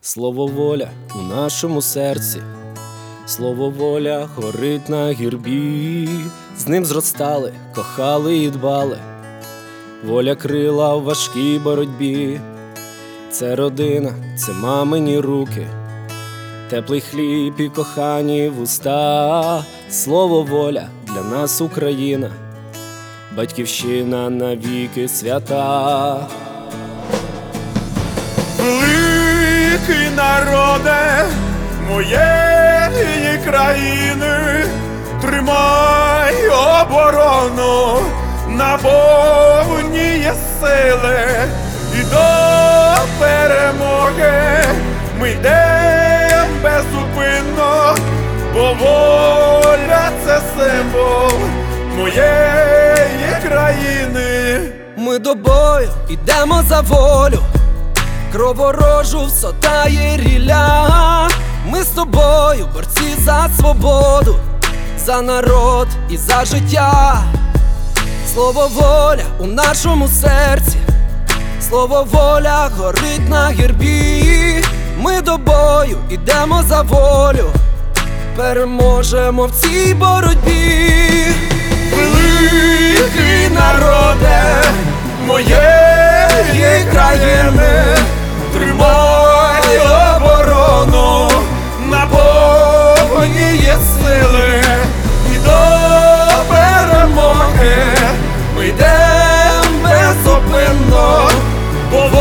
Слово воля у нашому серці, слово воля горить на гірбі, з ним зростали, кохали і дбали, воля крила в важкій боротьбі. Це родина, це мамині руки, теплий хліб і кохані вуста. Слово воля для нас Україна, батьківщина навіки свята. Великий народе моєї країни, тримай оборону, наповні є сили, і до перемоги ми йдем беззупинно, бо воля — це символ моєї країни. Ми до бою йдемо за волю, кров ворожу всотає рілля. Ми з тобою борці за свободу, за народ і за життя. Слово воля у нашому серці, слово воля горить на гербі. Ми до бою йдемо за волю, переможемо в цій боротьбі. Великий народе моєї країни, тримай оборону, наповні є сили, і до перемоги ми йдем беззупинно, бо